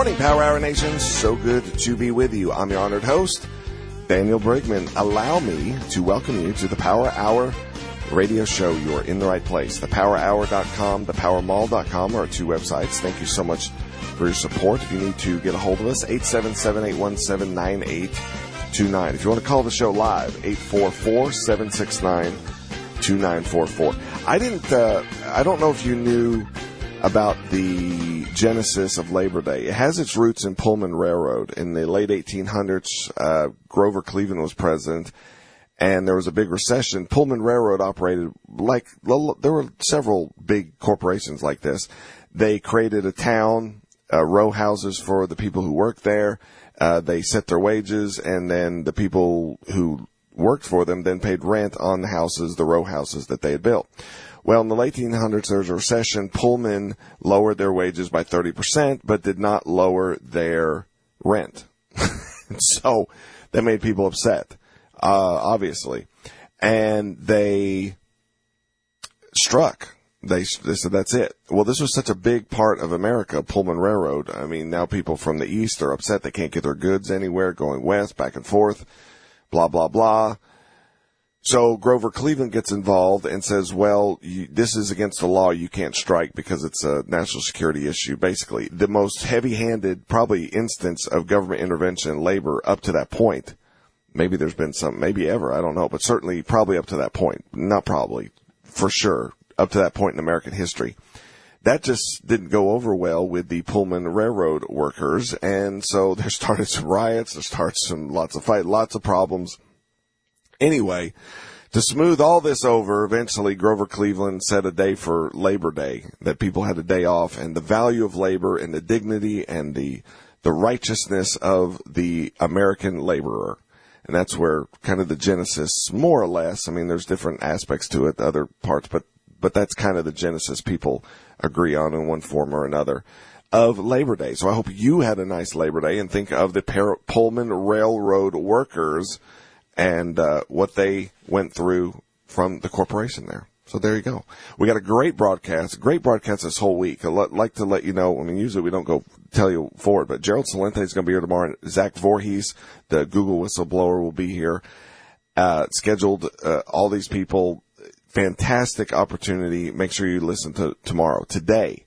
morning, Power Hour Nation. So good to be with you. I'm your honored host, Daniel Brigman. Allow me to welcome you to the Power Hour radio show. You are in the right place. ThePowerHour.com, ThePowerMall.com are our two websites. Thank you so much for your support. If you need to get a hold of us, 877-817-9829. If you want to call the show live, 844-769-2944. I don't know if you knew about the genesis of Labor Day. It has its roots in Pullman Railroad. In the late 1800s, Grover Cleveland was president, and there was a big recession. Pullman Railroad operated like, there were several big corporations like this. They created a town, row houses for the people who worked there. They set their wages, and then the people who worked for them then paid rent on the houses, the row houses that they had built. Well, in the late 1800s, there was a recession. Pullman lowered their wages by 30%, but did not lower their rent. So that made people upset, obviously. And they struck. They said, that's it. Well, this was such a big part of America, Pullman Railroad. I mean, now people from the east are upset. They can't get their goods anywhere, going west, back and forth, blah, blah, blah. So Grover Cleveland gets involved and says, well, this is against the law. You can't strike because it's a national security issue. Basically, the most heavy-handed probably instance of government intervention in labor up to that point. Maybe there's been some, maybe ever, I don't know, but certainly probably up to that point. Not probably, for sure, up to that point in American history. That just didn't go over well with the Pullman Railroad workers, and so there started some riots, there started lots of fight, lots of problems. Anyway, to smooth all this over, eventually Grover Cleveland set a day for Labor Day, that people had a day off, and the value of labor and the dignity and the righteousness of the American laborer. And that's where kind of the genesis, more or less, I mean, there's different aspects to it, other parts, but that's kind of the genesis people agree on in one form or another of Labor Day. So I hope you had a nice Labor Day, and think of the Pullman Railroad workers and what they went through from the corporation there. So there you go. We got a great broadcast this whole week. I'd like to let you know, I mean, usually we don't go tell you forward, but Gerald Celente is going to be here tomorrow. Zach Voorhees, the Google whistleblower, will be here. Scheduled all these people. Fantastic opportunity. Make sure you listen to tomorrow. Today,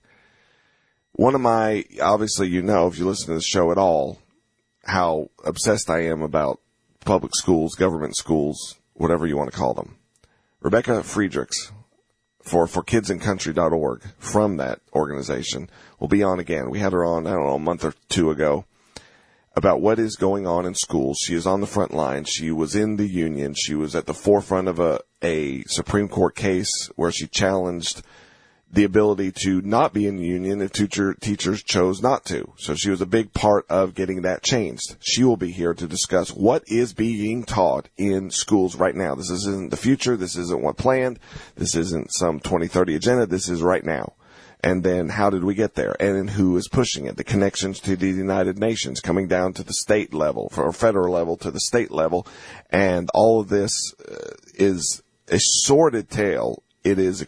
one of my, obviously, you know, if you listen to the show at all, how obsessed I am about public schools, government schools, whatever you want to call them. Rebecca Friedrichs for KidsInCountry.org from that organization will be on again. We had her on, I don't know, a month or two ago about what is going on in schools. She is on the front line. She was in the union. She was at the forefront of a Supreme Court case where she challenged the ability to not be in the union if teachers chose not to. So she was a big part of getting that changed. She will be here to discuss what is being taught in schools right now. This isn't the future. This isn't what planned. This isn't some 2030 agenda. This is right now. And then how did we get there? And who is pushing it? The connections to the United Nations coming down to the state level, or federal level to the state level. And all of this is a sordid tale. It is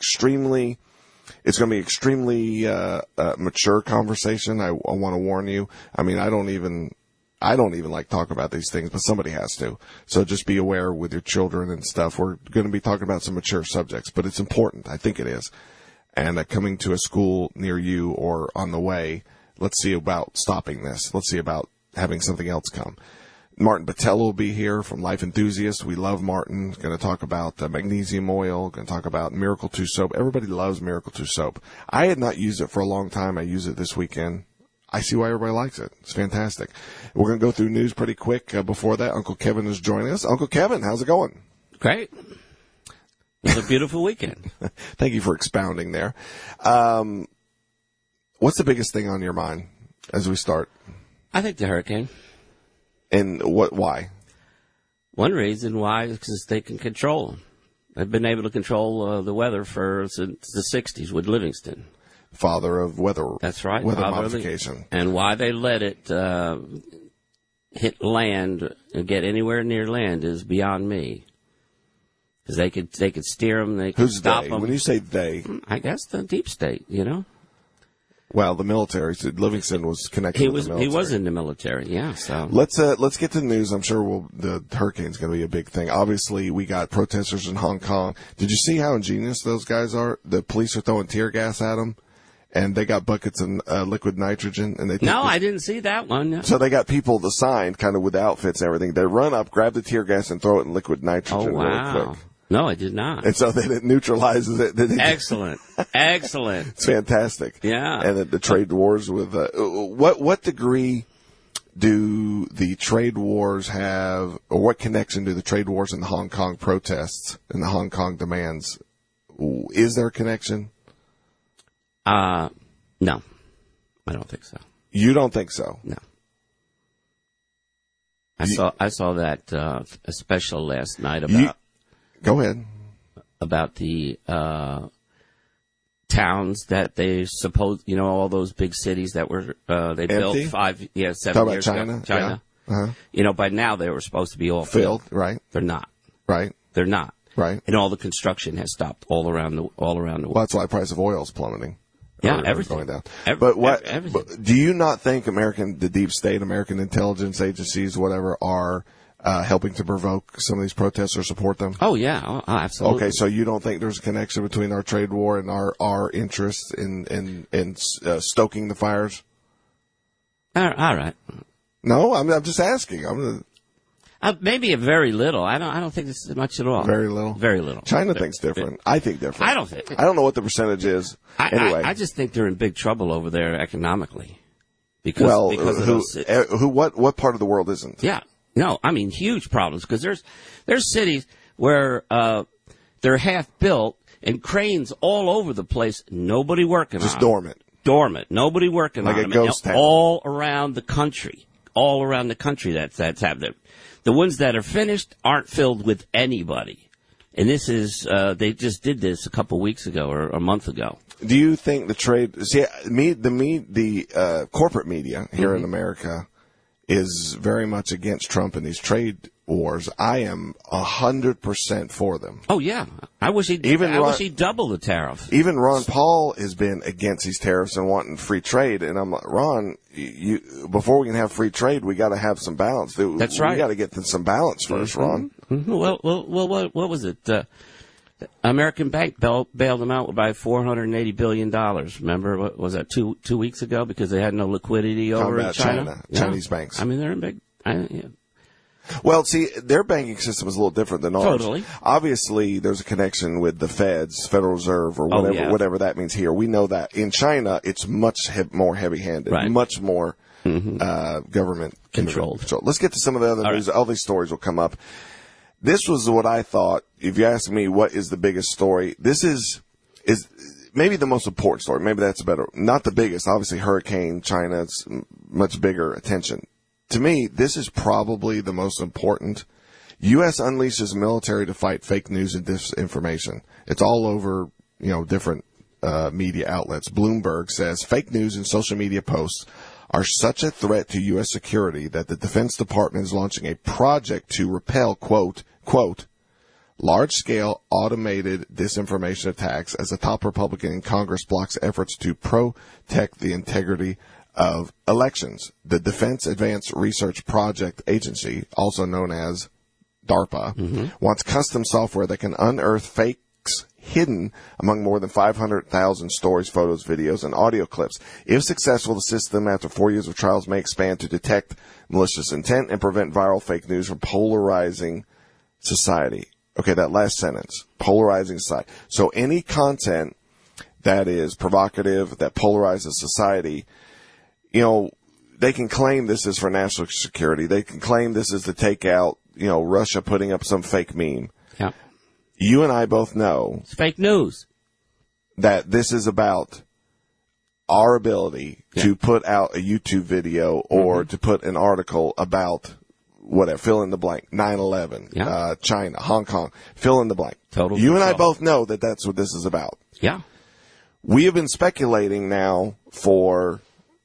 it's going to be extremely mature conversation. I want to warn you. I mean, I don't even like talking about these things, but somebody has to. So just be aware with your children and stuff. We're going to be talking about some mature subjects, but it's important. I think it is. And coming to a school near you or on the way, let's see about stopping this. Let's see about having something else come. Martin Battello will be here from Life Enthusiast. We love Martin. Going to talk about magnesium oil. Going to talk about Miracle 2 soap. Everybody loves Miracle 2 soap. I had not used it for a long time. I use it this weekend. I see why everybody likes it. It's fantastic. We're going to go through news pretty quick. Before that, Uncle Kevin is joining us. Uncle Kevin, how's it going? Great. It was a beautiful weekend. Thank you for expounding there. What's the biggest thing on your mind as we start? I think the hurricane. And why? One reason why is because they can control them. They've been able to control the weather since the 60s with Livingston. Father of weather. That's right. Weather modification. And why they let it hit land and get anywhere near land is beyond me. Because they could steer them, they could stop them. When you say they? I guess the deep state, you know. Well, the military. So Livingston was connected with the military. He was in the military, yeah. So let's get to the news. I'm sure the hurricane's going to be a big thing. Obviously, we got protesters in Hong Kong. Did you see how ingenious those guys are? The police are throwing tear gas at them, and they got buckets of liquid nitrogen. And I didn't see that one. No. So they got people assigned, kind of with outfits and everything. They run up, grab the tear gas, and throw it in liquid nitrogen really quick. No, I did not. And so then it neutralizes it. Excellent. Excellent. It's fantastic. Yeah. And the trade wars with, what degree do the trade wars have, or what connection do the trade wars and the Hong Kong protests and the Hong Kong demands? Is there a connection? No. I don't think so. You don't think so? No. I saw that, a special last night about. Go ahead. About the towns that they all those big cities that were they built 7 years ago. China. Yeah. Uh-huh. By now they were supposed to be all filled. Right. They're not. Right. They're not. Right. And all the construction has stopped all around the world. Well, that's why the price of oil is plummeting. Yeah, everything going down. Everything. But do you not think the deep state, American intelligence agencies, whatever, are helping to provoke some of these protests or support them? Oh, yeah. Absolutely. Okay, so you don't think there's a connection between our trade war and our interests in stoking the fires? All right. No, I'm just asking. Maybe a very little. I don't think this is much at all. Very little? Very little. China thinks different. I think different. I don't know what the percentage is. Anyway. I just think they're in big trouble over there economically. Because what part of the world isn't? Yeah. No, I mean huge problems, because there's cities where they're half built and cranes all over the place. Nobody working on them. Just dormant. Dormant. Nobody working on them. Like a ghost town. All around the country. All around the country that's happening. The ones that are finished aren't filled with anybody. And this is they just did this a couple weeks ago or a month ago. Do you think the trade? See, the corporate media here in America is very much against Trump and these trade wars. I am 100% for them. Oh yeah, I wish he'd double the tariff. Even Ron Paul has been against these tariffs and wanting free trade. And I'm like, Ron, before we can have free trade, we got to have some balance. That's right. We got to get some balance first, Ron. Mm-hmm. Well, what was it? American Bank bailed them out by $480 billion. Remember, what was that, 2 weeks ago? Because they had no liquidity over in China. Chinese banks. I mean, they're in big. Yeah. Well, see, their banking system is a little different than ours. Totally. Obviously, there's a connection with the Feds, Federal Reserve, or whatever that means here. We know that. In China, it's much more heavy-handed, right. Much more government controlled. Let's get to some of the other news. All these stories will come up. This was what I thought. If you ask me what is the biggest story, this is maybe the most important story. Maybe that's better. Not the biggest. Obviously, Hurricane China, it's much bigger attention. To me, this is probably the most important. U.S. unleashes military to fight fake news and disinformation. It's all over, different media outlets. Bloomberg says fake news and social media posts are such a threat to U.S. security that the Defense Department is launching a project to repel, quote, large-scale automated disinformation attacks as a top Republican in Congress blocks efforts to protect the integrity of elections. The Defense Advanced Research Project Agency, also known as DARPA, wants custom software that can unearth fakes hidden among more than 500,000 stories, photos, videos, and audio clips. If successful, the system, after 4 years of trials, may expand to detect malicious intent and prevent viral fake news from polarizing society. Okay, that last sentence, polarizing society. So any content that is provocative, that polarizes society, they can claim this is for national security. They can claim this is to take out, Russia putting up some fake meme. Yeah. You and I both know it's fake news. That this is about our ability to put out a YouTube video or to put an article about whatever, fill in the blank, 9/11, China, Hong Kong, fill in the blank. Total you control. And I both know that that's what this is about. Yeah. We have been speculating now for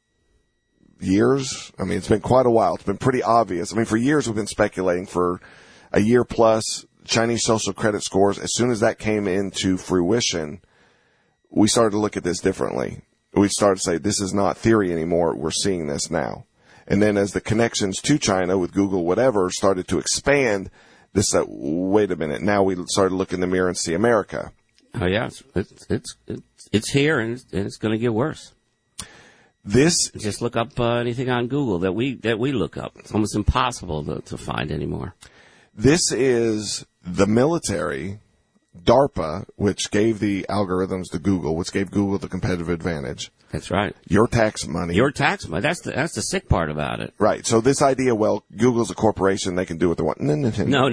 years. I mean, it's been quite a while. It's been pretty obvious. I mean, for years we've been speculating, for a year plus. Chinese social credit scores, as soon as that came into fruition, we started to look at this differently. we started to say, this is not theory anymore. We're seeing this now. And then as the connections to China with Google, whatever, started to expand, this said, wait a minute. Now we started to look in the mirror and see America. Oh yeah, it's here, and it's going to get worse. Just look up anything on Google that we look up. It's almost impossible to find anymore. This is the military, DARPA, which gave the algorithms to Google, which gave Google the competitive advantage. That's right. Your tax money. That's the sick part about it. Right. So this idea, well, Google's a corporation; they can do what they want. No.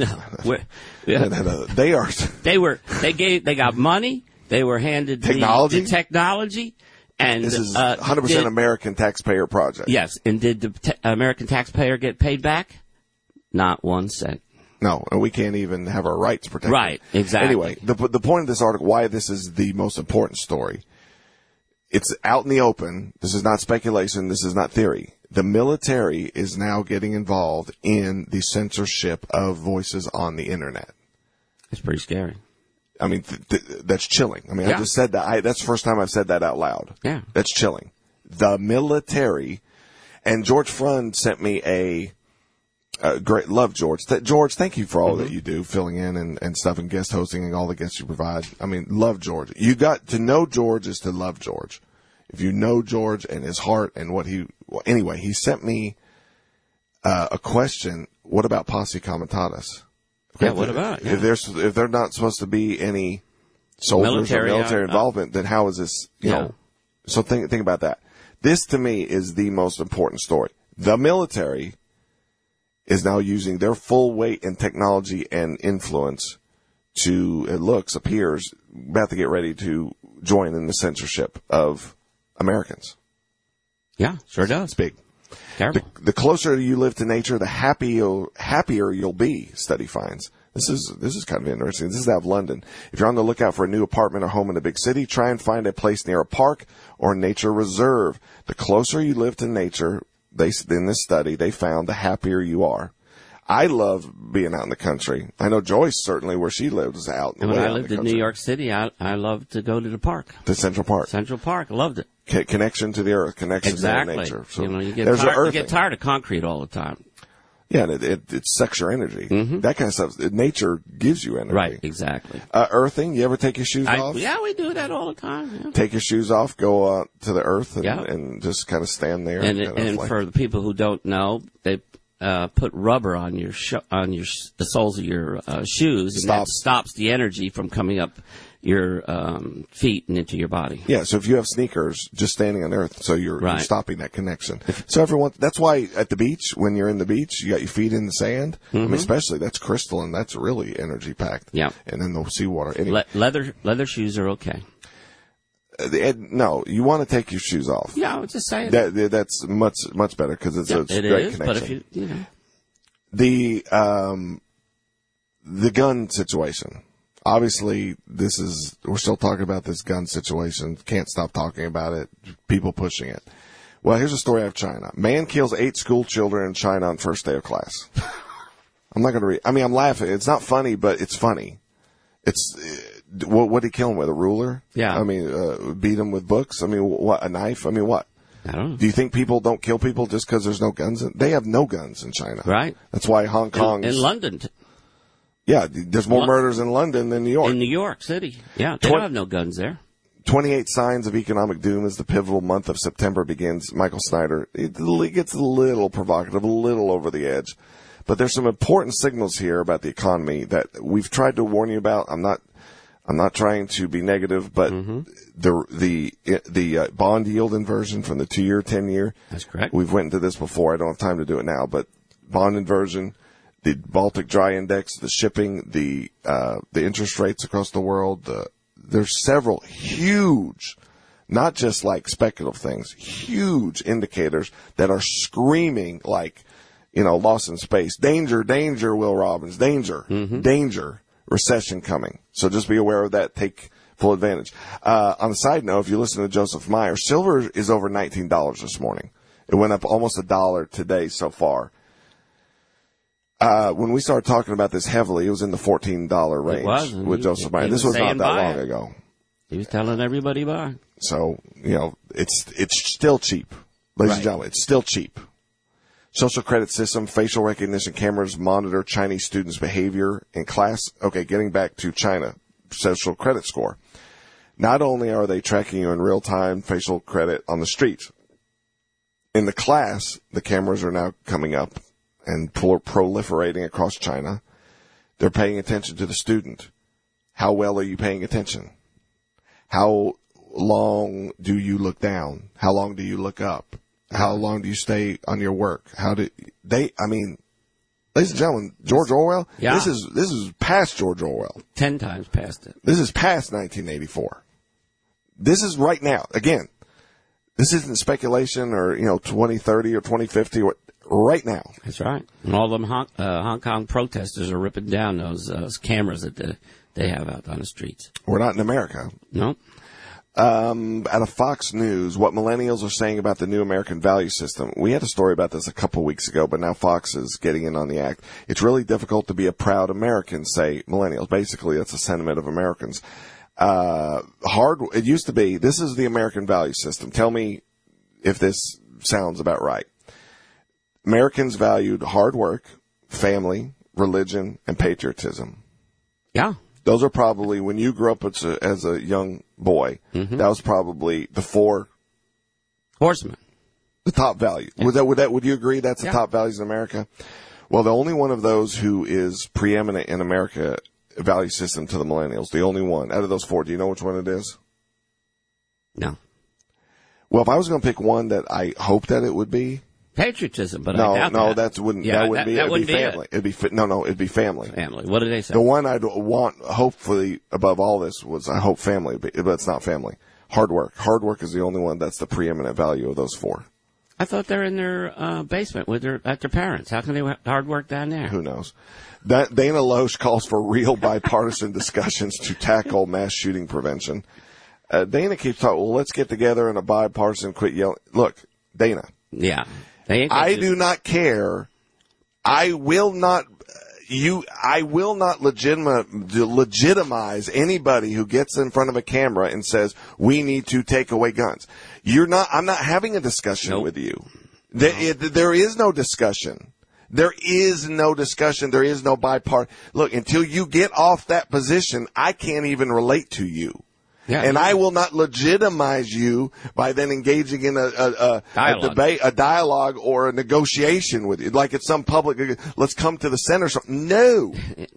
They are. They got money. They were handed technology. The technology. And this is 100% American taxpayer project. Yes. And did the American taxpayer get paid back? Not 1 cent. No, and we can't even have our rights protected. Right, exactly. Anyway, the point of this article, why this is the most important story, it's out in the open. This is not speculation. This is not theory. The military is now getting involved in the censorship of voices on the Internet. It's pretty scary. I mean, that's chilling. I mean, yeah. I just said that. That's the first time I've said that out loud. Yeah. That's chilling. The military, and George Frund sent me a great, love George. George, thank you for all that you do, filling in and stuff and guest hosting and all the guests you provide. I mean, love George. You got to know George is to love George. If you know George and his heart and anyway, he sent me a question. What about posse comitatus? Yeah, what about? Yeah. If they're not supposed to be any soldiers or military involvement, then how is this, you know? So think about that. This to me is the most important story. The military is now using their full weight in technology and influence to, appears, about to get ready to join in the censorship of Americans. Yeah, sure does. It's big. Terrible. The closer you live to nature, the happier you'll be, study finds. This is kind of interesting. This is out of London. If you're on the lookout for a new apartment or home in a big city, try and find a place near a park or nature reserve. The closer you live to nature, in this study, they found the happier you are. I love being out in the country. I know Joyce, certainly, where she lives, is out. And when I lived in New York City, I loved to go to the park. To Central Park. Central Park. I loved it. Connection to the earth, connection to nature. So you get tired of concrete all the time. Yeah, and it sucks your energy. Mm-hmm. That kind of stuff. Nature gives you energy. Right, exactly. Earthing, you ever take your shoes off? Yeah, we do that all the time. Yeah. Take your shoes off, go to the earth, and just kind of stand there. And for the people who don't know, they put rubber on the soles of your shoes, and that stops the energy from coming up your feet and into your body. Yeah, so if you have sneakers, just standing on earth, so you're stopping that connection. So that's why at the beach, when you're in the beach, you got your feet in the sand. Mm-hmm. I mean, especially that's crystalline, that's really energy packed. Yeah, and then the seawater. Anyway. Leather shoes are okay. No, you want to take your shoes off. Yeah, I was just saying that's much better because it's a great connection. But if you know the gun situation. Obviously, we're still talking about this gun situation. Can't stop talking about it. People pushing it. Well, here's a story out of China. Man kills 8 school children in China on first day of class. I'm not going to read. I mean, I'm laughing. It's not funny, but it's funny. What did he kill him with? A ruler? Yeah. I mean, beat him with books? I mean, what? A knife? I mean, what? I don't know. Do you think people don't kill people just because there's no guns? They have no guns in China. Right. That's why Hong Kong. In London. Yeah, there's more murders in London than New York. In New York City. Yeah, they don't have no guns there. 28 signs of economic doom as the pivotal month of September begins. Michael Snyder, it gets a little provocative, a little over the edge. But there's some important signals here about the economy that we've tried to warn you about. I'm not trying to be negative, but the bond yield inversion from the 2-year, 10-year. That's correct. We've went into this before. I don't have time to do it now, but bond inversion, the Baltic Dry Index, the shipping, the interest rates across the world. There's several huge, not just like speculative things, huge indicators that are screaming like, Lost in Space. Danger, danger, Will Robbins. Danger, danger, recession coming. So just be aware of that. Take full advantage. On a side note, if you listen to Joseph Meyer, silver is over $19 this morning. It went up almost $1 today so far. When we started talking about this heavily, it was in the $14 range with Joseph Meyer. This was not that long ago. He was telling everybody bye. So, it's still cheap. Ladies and gentlemen, it's still cheap. Social credit system, facial recognition cameras monitor Chinese students' behavior in class. Okay, getting back to China, social credit score. Not only are they tracking you in real time facial credit on the streets, in the class, the cameras are now coming up and proliferating across China. They're paying attention to the student. How well are you paying attention? How long do you look down? How long do you look up? How long do you stay on your work? Ladies and gentlemen, George Orwell, this is past George Orwell. 10 times past it. This is past 1984. This is right now. Again, this isn't speculation or, 2030 or 2050 right now. That's right. And all them Hong Kong protesters are ripping down those cameras that they have out on the streets. We're not in America. Nope. Out of Fox News, what millennials are saying about the new American value system. We had a story about this a couple weeks ago, but now Fox is getting in on the act. It's really difficult to be a proud American, say millennials. Basically, that's a sentiment of Americans. It used to be, this is the American value system. Tell me if this sounds about right. Americans valued hard work, family, religion, and patriotism. Yeah. Those are probably, when you grew up as a young boy, that was probably the four horsemen. The top value. Yeah. Would you agree that's the top values in America? Well, the only one of those who is preeminent in America value system to the millennials, the only one out of those four, do you know which one it is? No. Well, if I was going to pick one that I hope that it would be patriotism, but no, I doubt no, that. that wouldn't be. It'd be family. It'd be it'd be family. Family. What did they say? The one I'd want, hopefully, above all this was I hope family, but it's not family. Hard work. Hard work is the only one that's the preeminent value of those four. I thought they're in their basement at their parents. How can they hard work down there? Who knows? Dana Loesch calls for real bipartisan discussions to tackle mass shooting prevention. Dana keeps talking. Well, let's get together in a bipartisan. Quit yelling. Look, Dana. Yeah. I do not care. I will not legitimize anybody who gets in front of a camera and says, we need to take away guns. I'm not having a discussion with you. There is no discussion. There is no discussion. There is no bipartisan. Look, until you get off that position, I can't even relate to you. Yeah, and I will not legitimize you by then engaging in a debate, a dialogue, or a negotiation with you. Like it's some public, let's come to the center. No.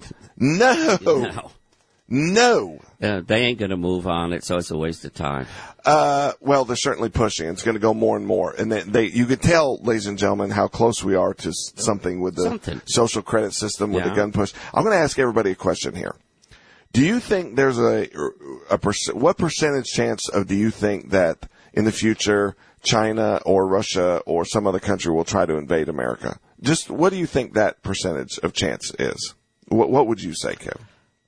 They ain't going to move on it, so it's a waste of time. Well, they're certainly pushing. It's going to go more and more. And you could tell, ladies and gentlemen, how close we are to something with the social credit system, with the gun push. I'm going to ask everybody a question here. Do you think there's what percentage chance do you think that in the future China or Russia or some other country will try to invade America? Just what do you think that percentage of chance is? What would you say, Kev?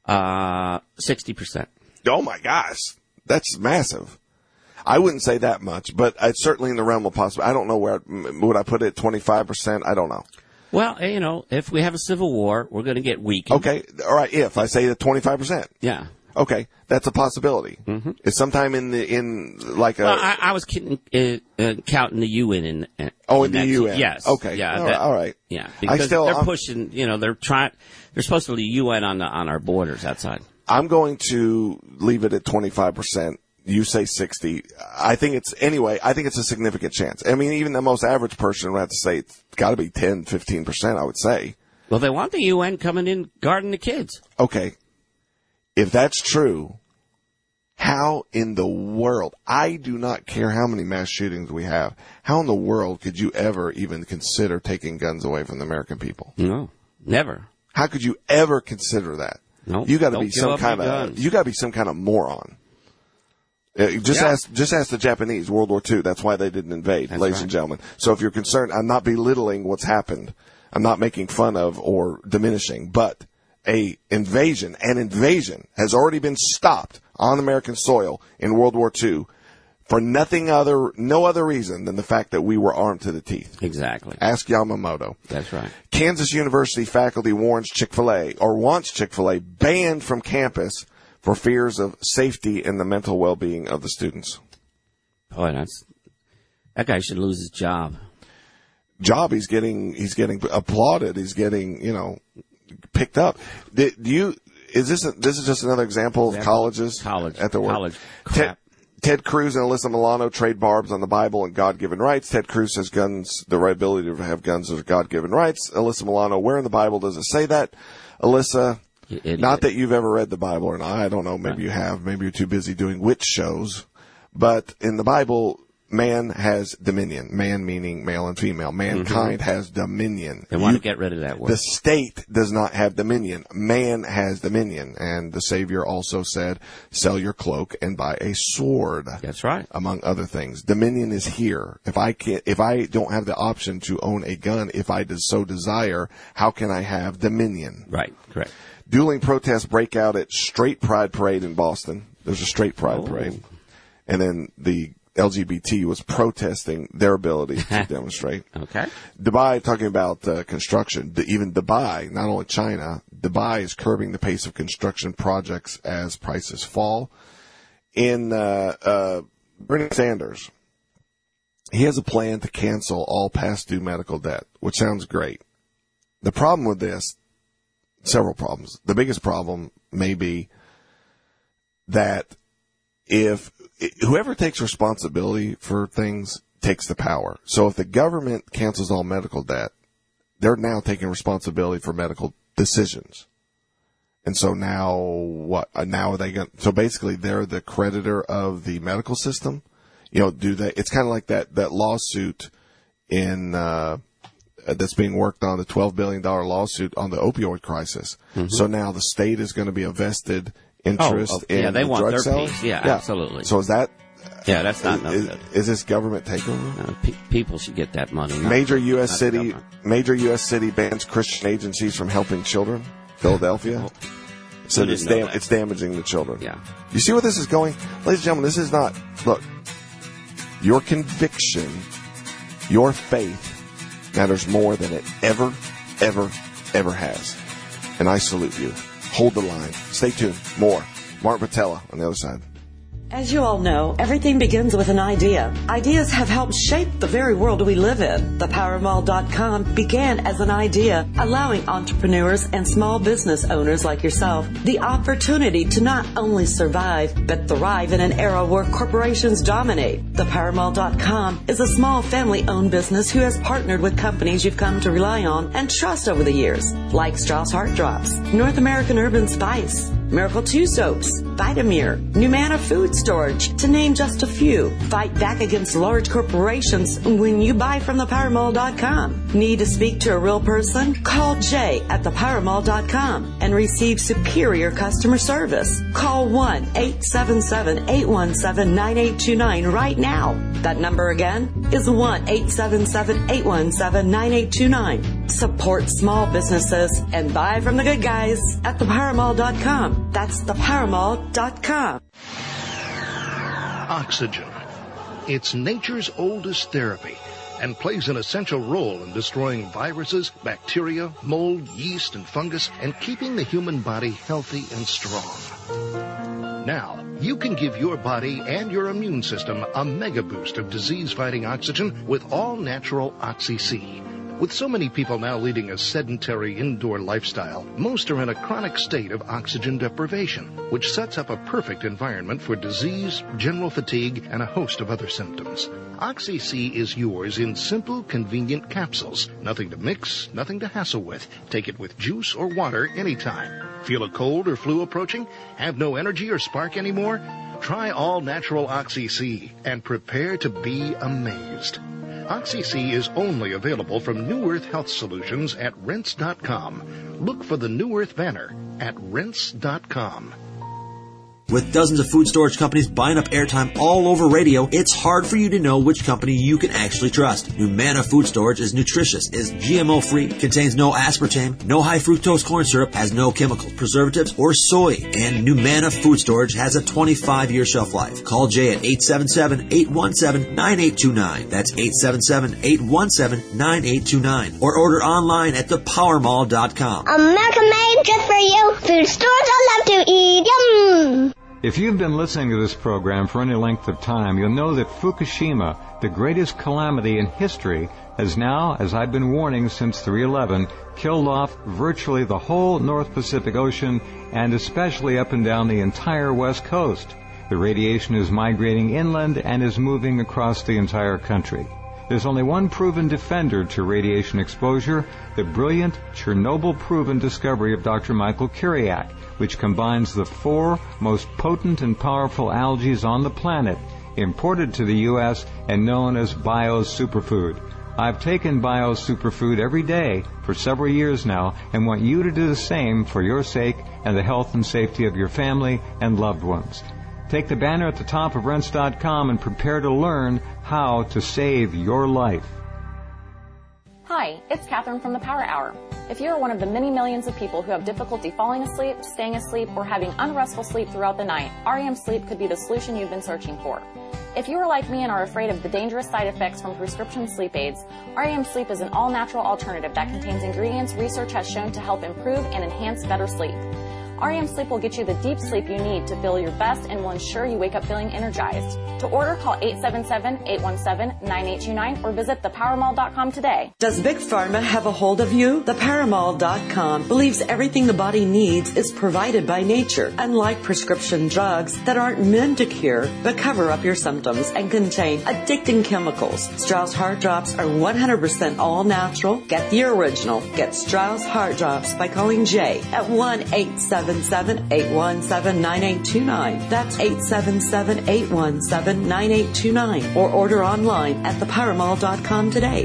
60%. Oh my gosh, that's massive. I wouldn't say that much, but it's certainly in the realm of possible. I don't know would I put it 25%? I don't know. Well, if we have a civil war, we're going to get weakened. Okay, all right. If I say that 25%, yeah, okay, that's a possibility. Mm-hmm. It's sometime I was counting the UN in the UN. Yes. Okay. Yeah. All right. Yeah. Because they're pushing. They're trying. They're supposed to be UN on our borders outside. I'm going to leave it at 25%. You say 60. I think it's a significant chance. I mean, even the most average person would have to say it's got to be 10, 15%, I would say. Well, they want the UN coming in guarding the kids. Okay. If that's true, how in the world, I do not care how many mass shootings we have, how in the world could you ever even consider taking guns away from the American people? No, never. How could you ever consider that? No. You got to be some kind of moron. Just ask the Japanese, World War II. That's why they didn't invade, ladies and gentlemen. So if you're concerned, I'm not belittling what's happened. I'm not making fun of or diminishing, but an invasion has already been stopped on American soil in World War II for no other reason than the fact that we were armed to the teeth. Exactly. Ask Yamamoto. That's right. Kansas University faculty wants Chick-fil-A banned from campus for fears of safety and the mental well-being of the students. Boy, that guy should lose his job. He's getting applauded. He's getting, picked up. Is this is just another example of colleges at the work? College crap. Ted Cruz and Alyssa Milano trade barbs on the Bible and God-given rights. Ted Cruz says the ability to have guns are God-given rights. Alyssa Milano, where in the Bible does it say that? Alyssa, not that you've ever read the Bible or not. I don't know. Maybe you have. Maybe you're too busy doing witch shows. But in the Bible, man has dominion. Man meaning male and female. Mankind has dominion. They want to get rid of that word. The state does not have dominion. Man has dominion. And the Savior also said, sell your cloak and buy a sword. That's right. Among other things. Dominion is here. If I don't have the option to own a gun, if I so desire, how can I have dominion? Right, correct. Dueling protests break out at Straight Pride Parade in Boston. There's a Straight Pride Parade. And then the LGBT was protesting their ability to demonstrate. Okay. Dubai, talking about construction, even Dubai, not only China, Dubai is curbing the pace of construction projects as prices fall. In Bernie Sanders, he has a plan to cancel all past due medical debt, which sounds great. The problem with this, several problems. The biggest problem may be that if whoever takes responsibility for things takes the power. So if the government cancels all medical debt, they're now taking responsibility for medical decisions. And so now what? Now are they going? So basically, they're the creditor of the medical system. Do they? It's kind of like that lawsuit in that's being worked on, the $12 billion lawsuit on the opioid crisis. Mm-hmm. So now the state is going to be a vested interest in they the want drug their sales? piece. Yeah, absolutely. So is that? Yeah, that's not good. Is this government takeover? People should get that money. Major U.S. city bans Christian agencies from helping children. Philadelphia. So it's damaging the children. Yeah. You see where this is going? Ladies and gentlemen, this is not, look, your conviction, your faith matters more than it ever, ever, ever has. And I salute you. Hold the line. Stay tuned. More. Mark Patella on the other side. As you all know, everything begins with an idea. Ideas have helped shape the very world we live in. ThePowerMall.com began as an idea, allowing entrepreneurs and small business owners like yourself the opportunity to not only survive, but thrive in an era where corporations dominate. ThePowerMall.com is a small family-owned business who has partnered with companies you've come to rely on and trust over the years, like Strauss Heart Drops, North American Urban Spice, Miracle 2 Soaps, Vitamir, Numana Food Storage, to name just a few. Fight back against large corporations when you buy from ThePowerMall.com. Need to speak to a real person? Call Jay at ThePowerMall.com and receive superior customer service. Call 1-877-817-9829 right now. That number again is 1-877-817-9829. Support small businesses and buy from the good guys at ThePowerMall.com. That's ThePowerMall.com. Oxygen. It's nature's oldest therapy and plays an essential role in destroying viruses, bacteria, mold, yeast, and fungus, and keeping the human body healthy and strong. Now, you can give your body and your immune system a mega boost of disease-fighting oxygen with all-natural Oxy-C. With so many people now leading a sedentary indoor lifestyle, most are in a chronic state of oxygen deprivation, which sets up a perfect environment for disease, general fatigue, and a host of other symptoms. Oxy-C is yours in simple, convenient capsules. Nothing to mix, nothing to hassle with. Take it with juice or water anytime. Feel a cold or flu approaching? Have no energy or spark anymore? Try all-natural Oxy-C and prepare to be amazed. Oxy-C is only available from New Earth Health Solutions at Rense.com. Look for the New Earth banner at Rense.com. With dozens of food storage companies buying up airtime all over radio, it's hard for you to know which company you can actually trust. Numana Food Storage is nutritious, is GMO-free, contains no aspartame, no high fructose corn syrup, has no chemicals, preservatives, or soy. And Numana Food Storage has a 25-year shelf life. Call Jay at 877-817-9829. That's 877-817-9829. Or order online at thepowermall.com. America made just for you. Food stores I love to eat. Yum! If you've been listening to this program for any length of time, you'll know that Fukushima, the greatest calamity in history, has now, as I've been warning since 3/11, killed off virtually the whole North Pacific Ocean and especially up and down the entire West Coast. The radiation is migrating inland and is moving across the entire country. There's only one proven defender to radiation exposure, the brilliant Chernobyl-proven discovery of Dr. Michael Kiriak, which combines the 4 most potent and powerful algae on the planet, imported to the U.S. and known as Bio-Superfood. I've taken Bio-Superfood every day for several years now and want you to do the same for your sake and the health and safety of your family and loved ones. Take the banner at the top of rense.com and prepare to learn how to save your life. Hi, it's Catherine from the Power Hour. If you are one of the many millions of people who have difficulty falling asleep, staying asleep, or having unrestful sleep throughout the night, REM Sleep could be the solution you've been searching for. If you are like me and are afraid of the dangerous side effects from prescription sleep aids, REM Sleep is an all-natural alternative that contains ingredients research has shown to help improve and enhance better sleep. REM Sleep will get you the deep sleep you need to feel your best and will ensure you wake up feeling energized. To order, call 877-817-9829 or visit thepowermall.com today. Does Big Pharma have a hold of you? Thepowermall.com believes everything the body needs is provided by nature, unlike prescription drugs that aren't meant to cure but cover up your symptoms and contain addicting chemicals. Strauss Heart Drops are 100% all natural. Get the original. Get Strauss Heart Drops by calling Jay at 1-877-817-9829. That's 877-817-9829. Or order online at thepowermall.com today.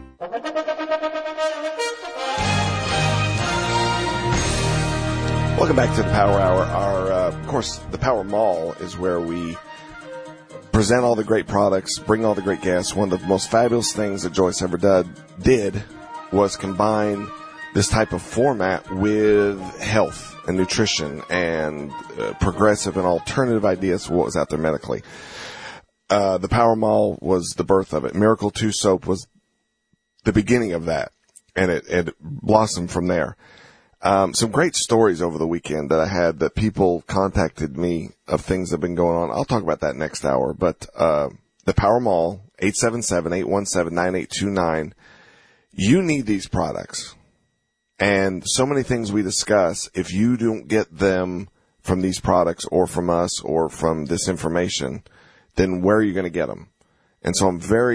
Welcome back to the Power Hour. Of course, the Power Mall is where we present all the great products, bring all the great guests. One of the most fabulous things that Joyce ever did was combine this type of format with health and nutrition and progressive and alternative ideas for what was out there medically. The Power Mall was the birth of it. Miracle 2 soap was the beginning of that, and it blossomed from there. Some great stories over the weekend that I had that people contacted me of things that have been going on. I'll talk about that next hour. But the Power Mall, 877-817-9829. You need these products. And so many things we discuss, if you don't get them from these products or from us or from this information, then where are you going to get them? And so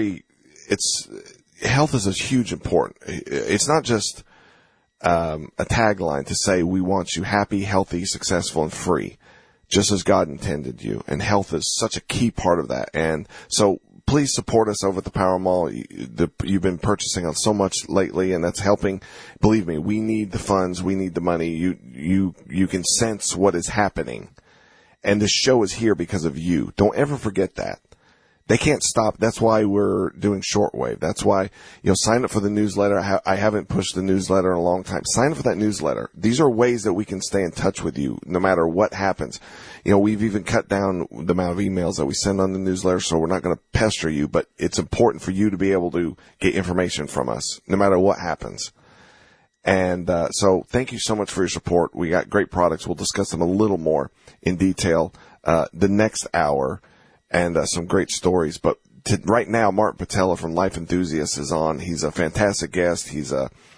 health is a huge important. It's not just a tagline to say we want you happy, healthy, successful, and free, just as God intended you. And health is such a key part of that. And so please support us over at the Power Mall. You've been purchasing on so much lately, and that's helping. Believe me, we need the funds. We need the money. You can sense what is happening. And this show is here because of you. Don't ever forget that. They can't stop. That's why we're doing shortwave. That's why, sign up for the newsletter. I haven't pushed the newsletter in a long time. Sign up for that newsletter. These are ways that we can stay in touch with you no matter what happens. We've even cut down the amount of emails that we send on the newsletter, so we're not going to pester you, but it's important for you to be able to get information from us no matter what happens. And so thank you so much for your support. We got great products. We'll discuss them a little more in detail the next hour. And some great stories. But right now, Mark Patella from Life Enthusiasts is on. He's a fantastic guest. He's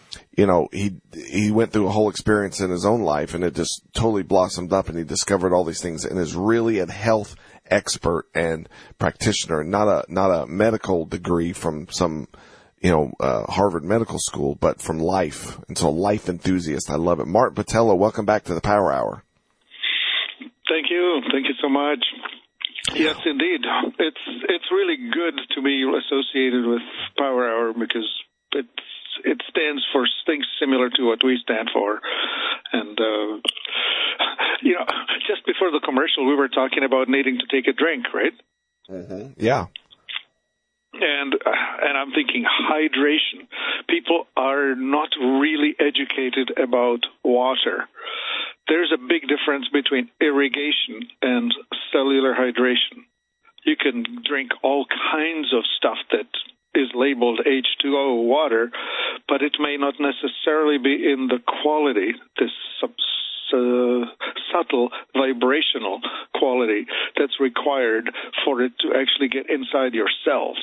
he went through a whole experience in his own life, and it just totally blossomed up, and he discovered all these things, and is really a health expert and practitioner, not a medical degree from some Harvard Medical School, but from life. And so, Life Enthusiast, I love it. Mark Patella, welcome back to the Power Hour. Thank you so much. Yes, indeed. It's really good to be associated with Power Hour because it stands for things similar to what we stand for. And just before the commercial, we were talking about needing to take a drink, right? Mm-hmm. Yeah. And I'm thinking hydration. People are not really educated about water. There's a big difference between irrigation and cellular hydration. You can drink all kinds of stuff that is labeled H2O water, but it may not necessarily be in the quality. This subtle vibrational quality that's required for it to actually get inside your cells.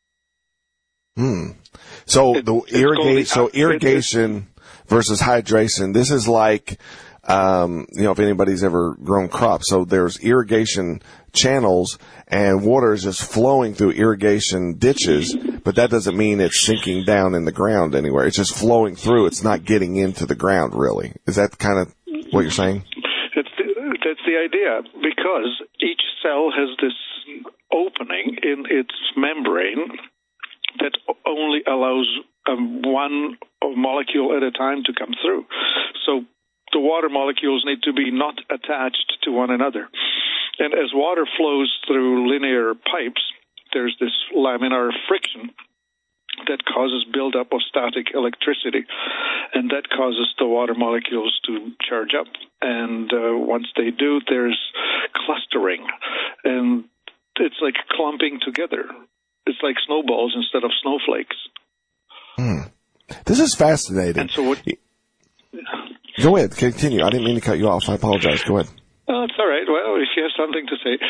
So irrigation versus hydration. This is like, if anybody's ever grown crops. So there's irrigation channels and water is just flowing through irrigation ditches, but that doesn't mean it's sinking down in the ground anywhere. It's just flowing through. It's not getting into the ground, really. Is that kind of what you're saying? That's the idea, because each cell has this opening in its membrane that only allows one molecule at a time to come through. So the water molecules need to be not attached to one another. And as water flows through linear pipes, there's this laminar friction that causes buildup of static electricity, and that causes the water molecules to charge up. And once they do, there's clustering, and it's like clumping together. It's like snowballs instead of snowflakes. This is fascinating. And so what? Go ahead, continue. I didn't mean to cut you off. I apologize. Go ahead. Oh, it's all right. Well, if you have something to say.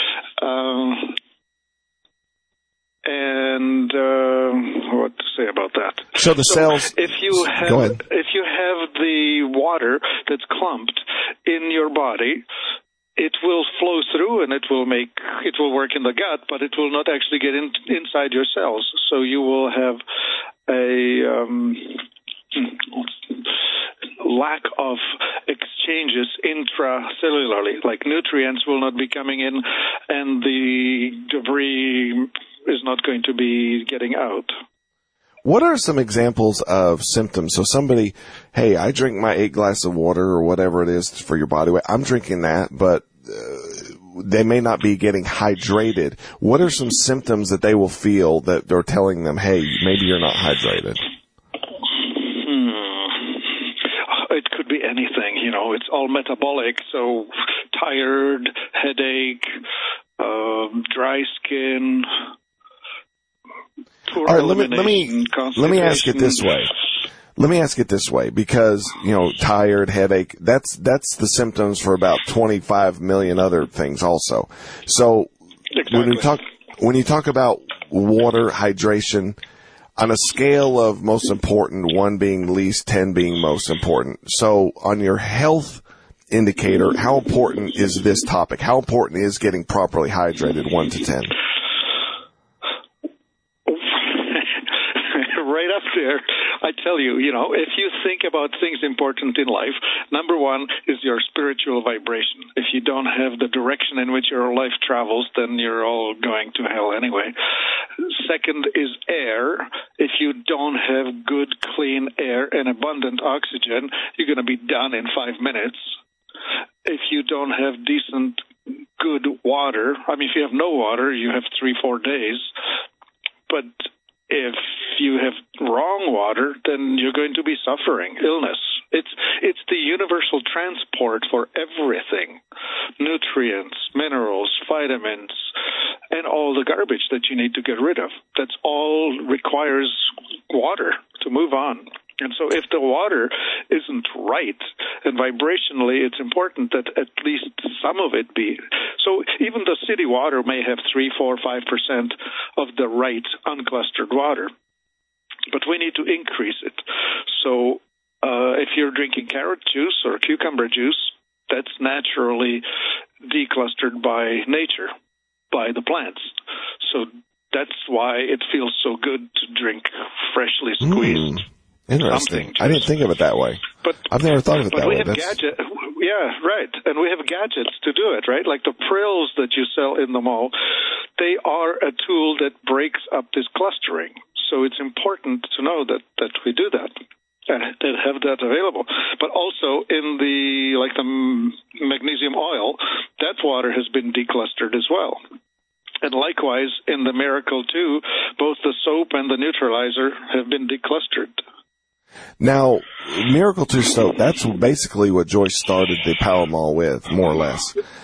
What to say about that? So the cells. If you Go ahead. If you have the water that's clumped in your body, it will flow through and it will work in the gut, but it will not actually get inside your cells. So you will have a lack of exchanges intracellularly, like nutrients will not be coming in and the debris is not going to be getting out. What are some examples of symptoms? So somebody, hey, I drink my 8 glasses of water or whatever it is for your body weight. I'm drinking that, but they may not be getting hydrated. What are some symptoms that they will feel that they're telling them, hey, maybe you're not hydrated? It could be anything, it's all metabolic. So tired, headache, dry skin. All right, let me ask it this way. Let me ask it this way, because, tired, headache, that's the symptoms for about 25 million other things also. So exactly. when you talk about water, hydration, on a scale of most important, 1 being least, 10 being most important. So on your health indicator, how important is this topic? How important is getting properly hydrated, 1 to 10? Right up there, I tell you, if you think about things important in life, number 1 is your spiritual vibration. If you don't have the direction in which your life travels, then you're all going to hell anyway. Second is air. If you don't have good, clean air and abundant oxygen, you're going to be done in 5 minutes. If you don't have decent, good water, if you have no water, you have 3-4 days. But if you have wrong water, then you're going to be suffering illness. It's the universal transport for everything. Nutrients, minerals, vitamins, and all the garbage that you need to get rid of. That's all requires water to move on. And so if the water isn't right, and vibrationally it's important that at least some of it be. So even the city water may have 3, 4, 5% of the right unclustered water, but we need to increase it. So if you're drinking carrot juice or cucumber juice, that's naturally declustered by nature, by the plants. So that's why it feels so good to drink freshly squeezed. Interesting. I didn't think of it that way. But I've never thought of it that way. Yeah, right. And we have gadgets to do it, right? Like the Prills that you sell in the mall, they are a tool that breaks up this clustering. So it's important to know that we do that and that have that available. But also in the magnesium oil, that water has been declustered as well. And likewise, in the Miracle 2, both the soap and the neutralizer have been declustered. Now, Miracle 2 soap, that's basically what Joyce started the Power Mall with, more or less.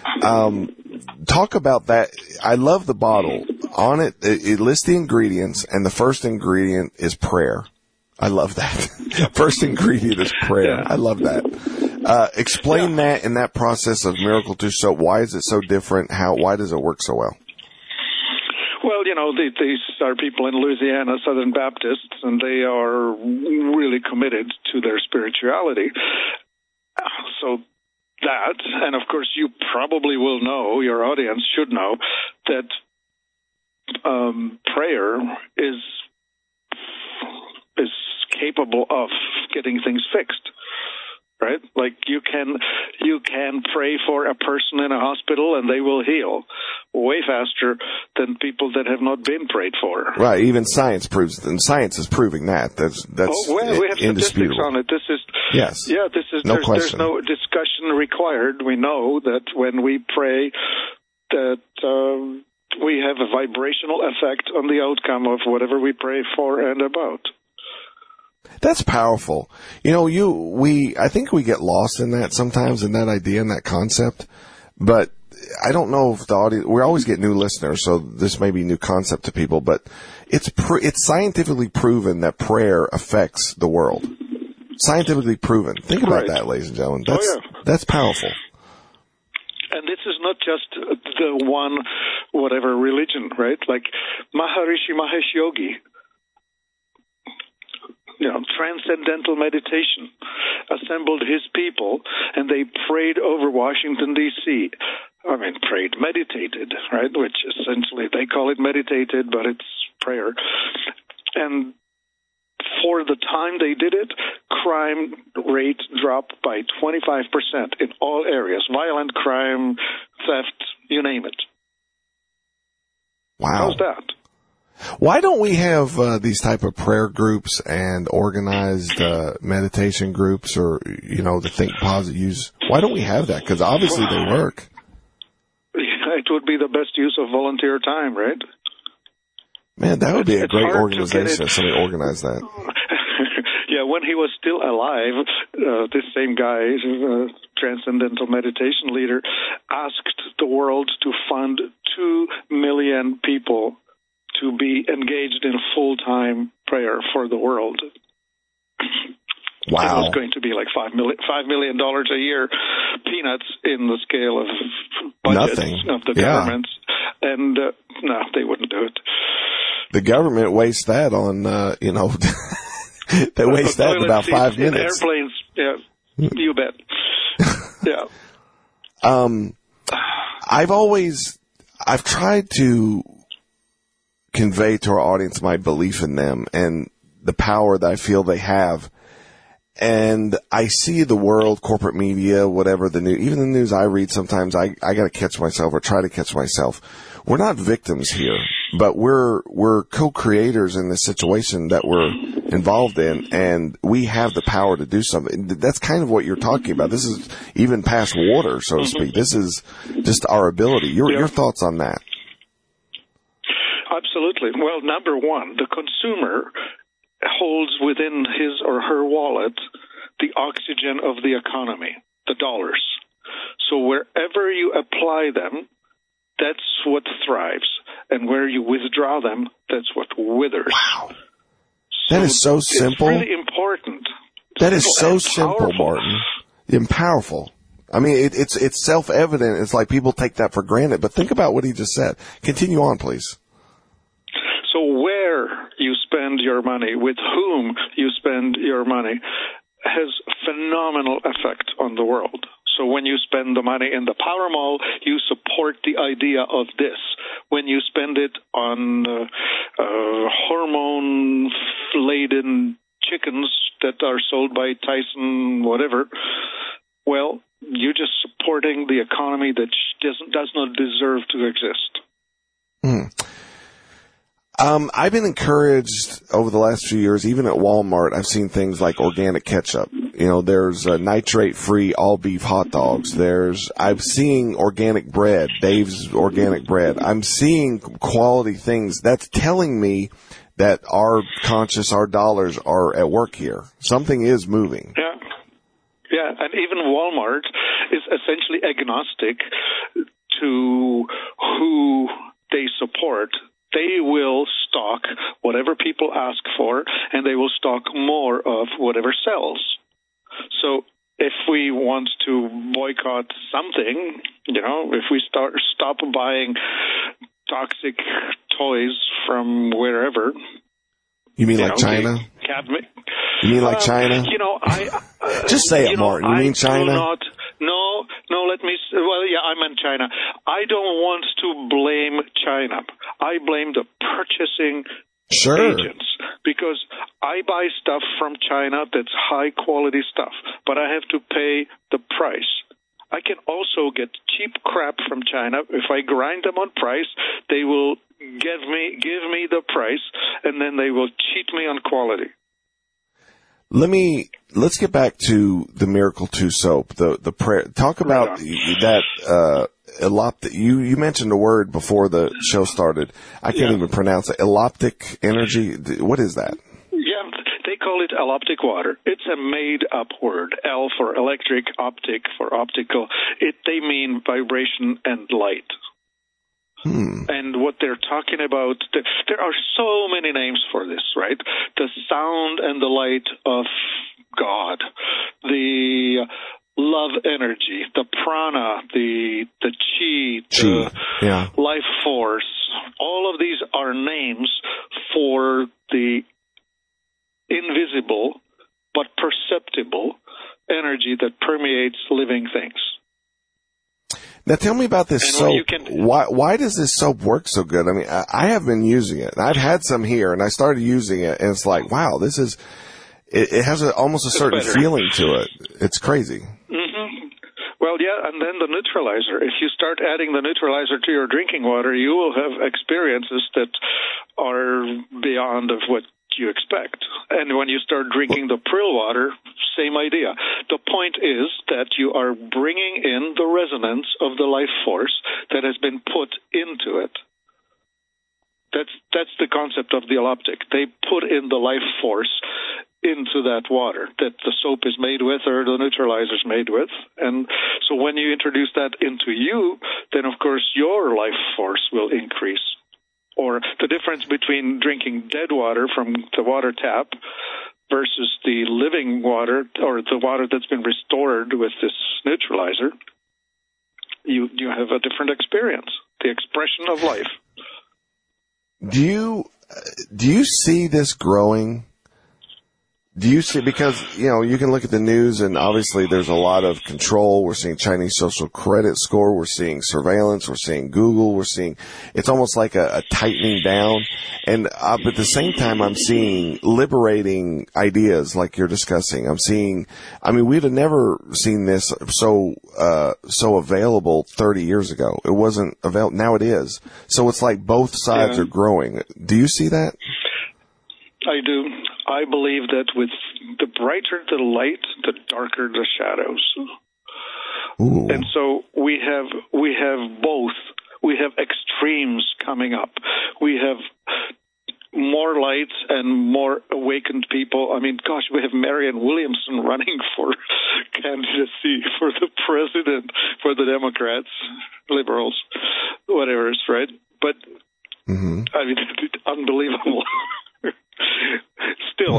Talk about that. I love the bottle. On it, it lists the ingredients, and the first ingredient is prayer. I love that. First ingredient is prayer. Yeah. I love that. Explain that in that process of Miracle Dish Soap. Why is it so different? Why does it work so well? Well, these are people in Louisiana, Southern Baptists, and they are really committed to their spirituality. So that, and of course you probably will know, your audience should know, that prayer is capable of getting things fixed. Right? Like you can pray for a person in a hospital and they will heal way faster than people that have not been prayed for. Right. Even science is proving that. That's we have statistics on it. This is no question. There's no discussion required. We know that when we pray, that we have a vibrational effect on the outcome of whatever we pray for and about. That's powerful. I think we get lost in that sometimes, in that idea and that concept. But I don't know if the audience, we always get new listeners, so this may be a new concept to people, but it's scientifically proven that prayer affects the world. Scientifically proven. Think about that, ladies and gentlemen. That's powerful. And this is not just the one, whatever religion, right? Like Maharishi Mahesh Yogi, transcendental meditation, assembled his people, and they prayed over Washington, D.C. Meditated, right? Which essentially, they call it meditated, but it's prayer. And for the time they did it, crime rate dropped by 25% in all areas. Violent crime, theft, you name it. Wow. How's that? Why don't we have these type of prayer groups and organized meditation groups, or the Think Positive use? Why don't we have that? Because obviously they work. It would be the best use of volunteer time, right? Man, that would be a great organization if somebody organized that. Yeah, when he was still alive, this same guy, transcendental meditation leader, asked the world to fund 2 million people to be engaged in full-time prayer for the world. Wow. It was going to be like $5 million a year, peanuts in the scale of budgets of the governments. And no, they wouldn't do it. The government wastes that on, they waste that in about 5 minutes. Airplanes, yeah, you bet. Yeah. I've tried to convey to our audience my belief in them and the power that I feel they have. And I see the world, corporate media, whatever, the news, even the news I read sometimes, I got to catch myself or try to catch myself. We're not victims here, but we're co-creators in this situation that we're involved in, and we have the power to do something. That's kind of what you're talking about. This is even past water, so to speak. This is just our ability. Your thoughts on that? Absolutely. Well, number one, the consumer holds within his or her wallet the oxygen of the economy, the dollars. So wherever you apply them, that's what thrives. And where you withdraw them, that's what withers. Wow. That is so simple. It's really important. That is so simple, Martin. And powerful. I mean, it's self-evident. It's like people take that for granted. But think about what he just said. Continue on, please. So where you spend your money, with whom you spend your money, has phenomenal effect on the world. So when you spend the money in the Power Mall, you support the idea of this. When you spend it on hormone-laden chickens that are sold by Tyson, whatever, well, you're just supporting the economy that does not deserve to exist. I've been encouraged over the last few years, even at Walmart, I've seen things like organic ketchup. There's nitrate-free all-beef hot dogs. I'm seeing organic bread, Dave's organic bread. I'm seeing quality things. That's telling me that our dollars are at work here. Something is moving. Yeah, and even Walmart is essentially agnostic to who they support. They will stock whatever people ask for, and they will stock more of whatever sells. So if we want to boycott something, if we stop buying toxic toys from wherever. You mean like China? You mean like China? Just say it, Martin. You mean China? I meant China. I don't want to blame China. I blame the purchasing agents, because I buy stuff from China that's high quality stuff, but I have to pay the price. I can also get cheap crap from China. If I grind them on price, they will give me the price, and then they will cheat me on quality. Let's get back to the Miracle 2 soap. The prayer. Talk about that. You mentioned a word before the show started. I can't even pronounce it. Eloptic energy. What is that? Yeah, they call it Eloptic water. It's a made-up word. L for electric, optic for optical. They mean vibration and light. And what they're talking about, there are so many names for this, right? The sound and the light of God, the love energy, the prana, the chi, the life force. All of these are names for the invisible but perceptible energy that permeates living things. Now tell me about this soap. Why does this soap work so good? I mean, I have been using it. I've had some here, and I started using it, and it's like, wow, this is. It has almost a certain feeling to it. It's crazy. Mm-hmm. Well, yeah, and then the neutralizer. If you start adding the neutralizer to your drinking water, you will have experiences that are beyond of what you expect. And when you start drinking the Prill water, same idea. The point is that you are bringing in the resonance of the life force that has been put into it. That's the concept of the Eloptic. They put in the life force into that water that the soap is made with or the neutralizer is made with. And so when you introduce that into you, then of course your life force will increase. Or the difference between drinking dead water from the water tap versus the living water or the water that's been restored with this neutralizer, you have a different experience, the expression of life. Do you see this growing? Do you see, because, you can look at the news and obviously there's a lot of control. We're seeing Chinese social credit score. We're seeing surveillance. We're seeing Google. It's almost like a tightening down. And, but at the same time, I'm seeing liberating ideas like you're discussing. We'd have never seen this so available 30 years ago. It wasn't available. Now it is. So it's like both sides are growing. Do you see that? I do. I believe that with the brighter the light, the darker the shadows. Ooh. And so we have both. We have extremes coming up. We have more light and more awakened people. I mean, gosh, we have Marianne Williamson running for candidacy for the president for the Democrats, liberals, whatever, right? But, it's unbelievable. Still,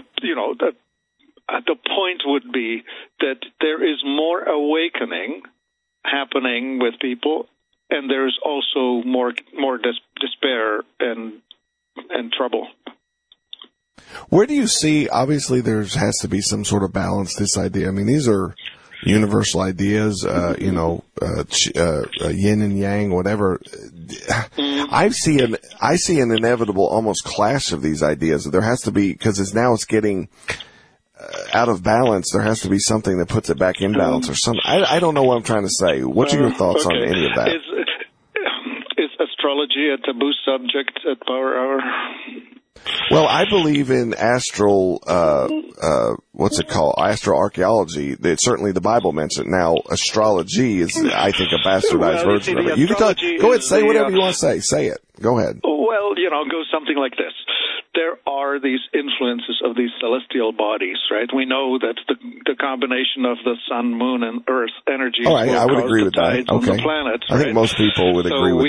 the point would be that there is more awakening happening with people, and there is also more despair and trouble. Where do you see? Obviously, there has to be some sort of balance. This idea. I mean, these are universal ideas. Yin and yang, whatever. I see an inevitable almost clash of these ideas. There has to be, because it's getting out of balance. There has to be something that puts it back in balance, or something. I don't know what I'm trying to say. What's your thoughts on any of that? Is astrology a taboo subject at Power Hour? Well, I believe in astral, what's it called? Astroarchaeology. Certainly the Bible mentions it. Now, astrology is, I think, a bastardized version of it. You can talk, go ahead, say whatever you want to say. Say it. Go ahead. Well, go something like this. There are these influences of these celestial bodies, right? We know that the combination of the sun, moon, and earth energy I would agree with that. On the planet, I think most people would agree with that. We see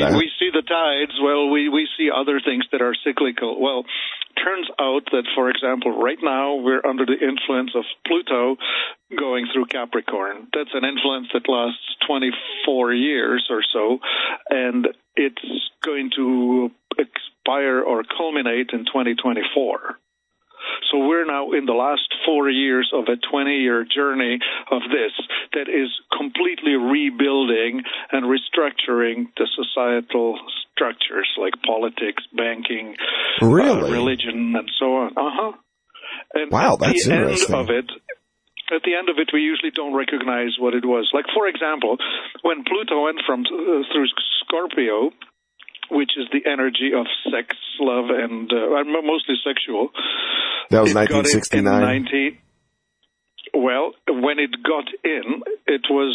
see the tides, well, we see other things that are cyclical. Well, turns out that, for example, right now we're under the influence of Pluto going through Capricorn. That's an influence that lasts 24 years or so, and it's going to expire or culminate in 2024. So we're now in the last 4 years of a 20-year journey of this that is completely rebuilding and restructuring the societal structures like politics, banking, religion, and so on. And wow, that's interesting. At the end of it, we usually don't recognize what it was. Like, for example, when Pluto went through Scorpio, which is the energy of sex, love, and mostly sexual. That was 1969. Well, when it got in, it was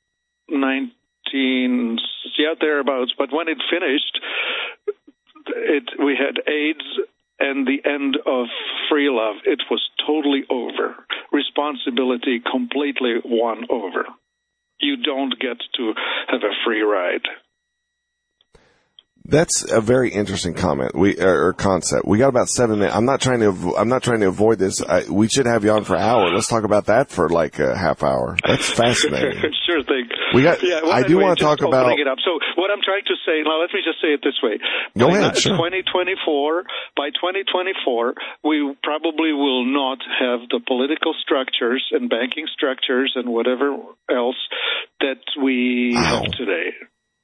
19, thereabouts. But when it finished, we had AIDS and the end of free love. It was totally over. Responsibility completely won over. You don't get to have a free ride. That's a very interesting comment. Or concept. We got about 7 minutes. I'm not trying to avoid this. We should have you on for an hour. Let's talk about that for like a half hour. That's fascinating. Sure thing. I do want to talk about. It up. So what I'm trying to say now, let me just say it this way. Go ahead. Sure. By 2024, we probably will not have the political structures and banking structures and whatever else that we have today.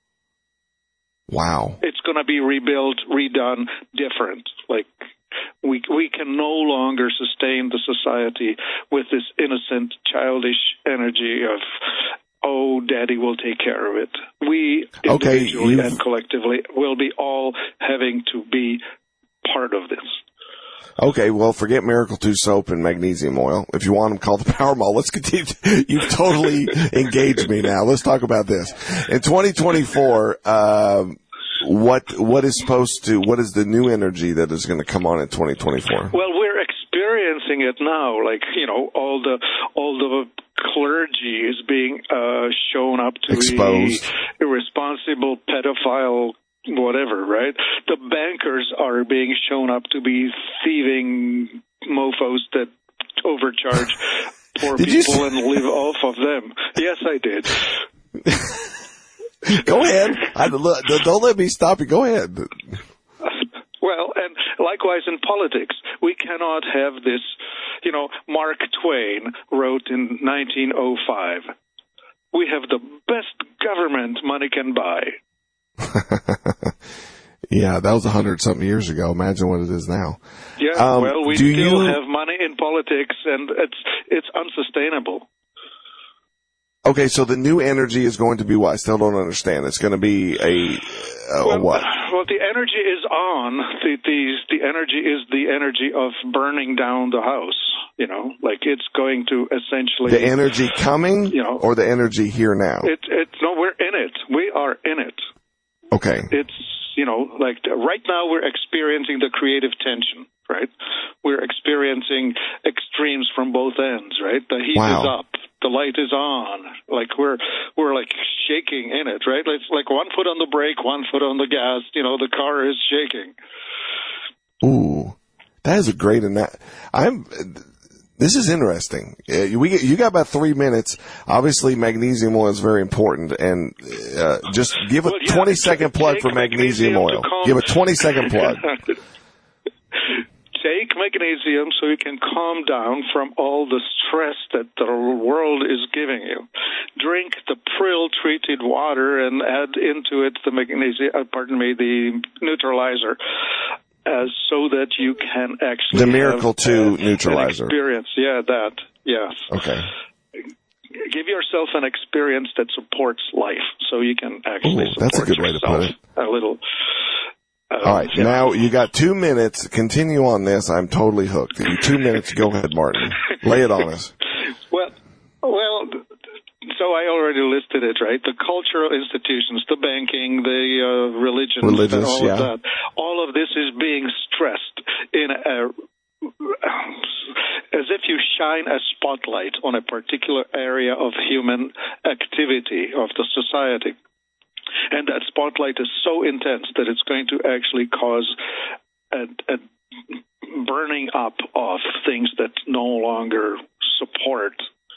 Wow. It's going to be rebuilt, redone, different. Like, we can no longer sustain the society with this innocent, childish energy of, oh, daddy will take care of it. We, individually and collectively, will be all having to be part of this. Okay, well, forget Miracle 2 soap and magnesium oil. If you want them, call the Power Mall. Let's continue. You've totally engaged me now. Let's talk about this. In 2024, what is the new energy that is going to come on in 2024? Well, we're experiencing it now. Like, all the clergy is being shown up to exposed, be irresponsible, pedophile, whatever, right? The bankers are being shown up to be thieving mofos that overcharge poor people and live off of them. Yes, I did. Go ahead. Don't let me stop you. Go ahead. Well, and likewise in politics, we cannot have this, Mark Twain wrote in 1905, we have the best government money can buy. Yeah, that was 100-something years ago. Imagine what it is now. Yeah, well, we still have money in politics, and it's unsustainable. Okay, so the new energy is going to be what? I still don't understand. It's going to be what? Well, the energy is on. The energy is the energy of burning down the house. Like it's going to essentially the energy coming, or the energy here now. No, we're in it. We are in it. Okay. It's like right now we're experiencing the creative tension, right? We're experiencing extremes from both ends, right? The heat is up. The light is on. Like we're like shaking in it, right? It's like 1 foot on the brake, 1 foot on the gas. The car is shaking. Ooh, that is a great This is interesting. You got about 3 minutes. Obviously, magnesium oil is very important, and just give a 20-second plug for magnesium oil. Give a 20-second plug. Take magnesium so you can calm down from all the stress that the world is giving you. Drink the Prill-treated water and add into it the the neutralizer. So that you can actually the Miracle 2 neutralizer experience. Yeah, that. Yes. Okay. Give yourself an experience that supports life, so you can actually support that's a good way to put it. A little. All right, now you got 2 minutes. Continue on this. I'm totally hooked. 2 minutes. Go ahead, Martin. Lay it on us. Well. So I already listed it, right? The cultural institutions, the banking, the religions, and all of that. All of this is being stressed as if you shine a spotlight on a particular area of human activity of the society. And that spotlight is so intense that it's going to actually cause a burning up of things that no longer support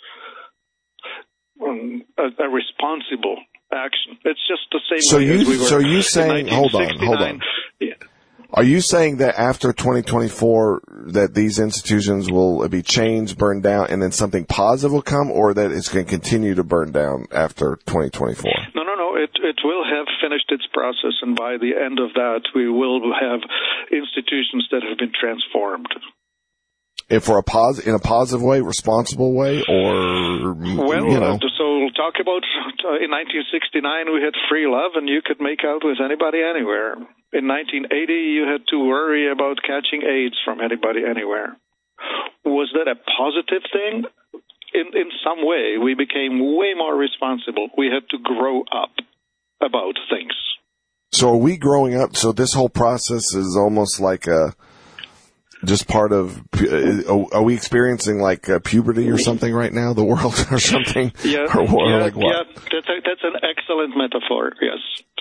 a responsible action. It's just the same way as we were. So you saying, hold on. Yeah. Are you saying that after 2024 that these institutions will be changed, burned down, and then something positive will come, or that it's going to continue to burn down after 2024? No. It will have finished its process, and by the end of that, we will have institutions that have been transformed. If in a positive way, responsible way, or so talk about in 1969 we had free love, and you could make out with anybody anywhere. In 1980, you had to worry about catching AIDS from anybody anywhere. Was that a positive thing? In some way, we became way more responsible. We had to grow up about things. So are we growing up? So this whole process is almost like just part of, are we experiencing like puberty or something right now, the world or something? Yeah, like what? Yeah, that's an excellent metaphor, yes.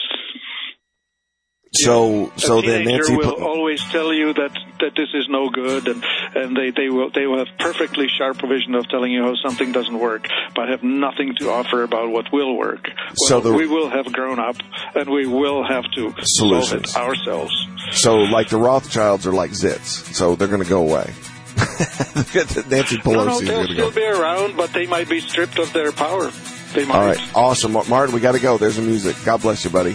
So then Nancy will always tell you that this is no good, and they will have perfectly sharp vision of telling you how something doesn't work, but have nothing to offer about what will work. We will have grown up, and we will have to solve it ourselves. So like the Rothschilds are like zits, so they're going to go away. Nancy Pelosi. They'll still be around, but they might be stripped of their power. They might. All right, awesome, Martin. We got to go. There's the music. God bless you, buddy.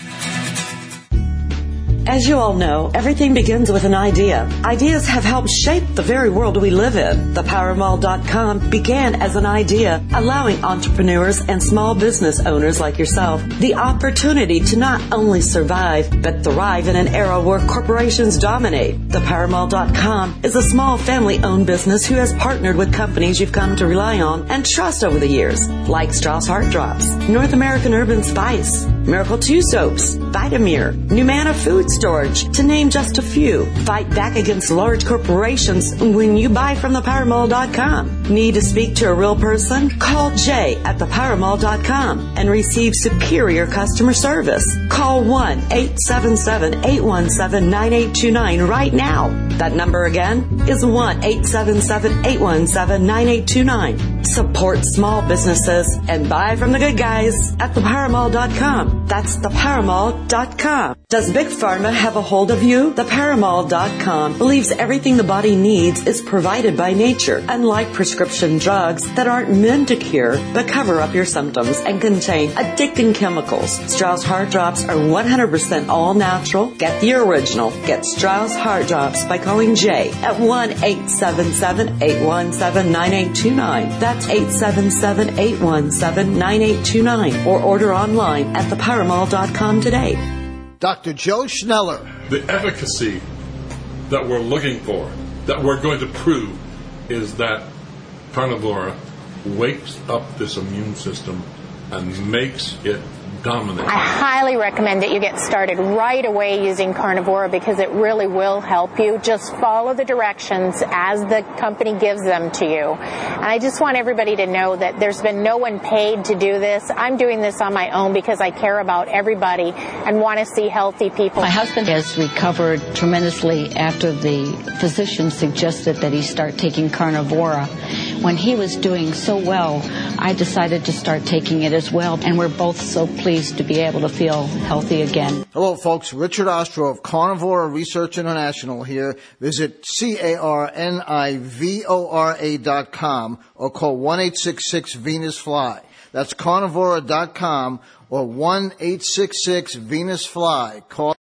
As you all know, everything begins with an idea. Ideas have helped shape the very world we live in. ThePowerMall.com began as an idea, allowing entrepreneurs and small business owners like yourself the opportunity to not only survive, but thrive in an era where corporations dominate. ThePowerMall.com is a small family-owned business who has partnered with companies you've come to rely on and trust over the years, like Strauss Heart Drops, North American Urban Spice, Miracle 2 Soaps, Vitamir, Numana Food Storage, to name just a few. Fight back against large corporations when you buy from ThePowerMall.com. Need to speak to a real person? Call Jay at ThePowerMall.com and receive superior customer service. Call 1-877-817-9829 right now. That number again is 1-877-817-9829. Support small businesses and buy from the good guys at ThePowerMall.com. That's ThePowerMall.com. Does Big Pharma have a hold of you? ThePowerMall.com believes everything the body needs is provided by nature, unlike prescription drugs that aren't meant to cure but cover up your symptoms and contain addicting chemicals. Strauss Heart Drops are 100% all natural. Get the original. Get Strauss Heart Drops by calling Jay at 1-877-817-9829. That's 877-817-9829. Or order online at ThePowerMall.com today. Dr. Joe Schneller. The efficacy that we're looking for, that we're going to prove, is that Carnivora wakes up this immune system and makes it dominate. I highly recommend that you get started right away using Carnivora because it really will help you. Just follow the directions as the company gives them to you. And I just want everybody to know that there's been no one paid to do this. I'm doing this on my own because I care about everybody and want to see healthy people. My husband has recovered tremendously after the physician suggested that he start taking Carnivora. When he was doing so well, I decided to start taking it as well, and we're both so pleased to be able to feel healthy again. Hello, folks. Richard Ostro of Carnivora Research International here. Visit CARNIVORA.com or call 1-866-VENUS-FLY. That's Carnivora.com or 1-866-VENUS-FLY. Call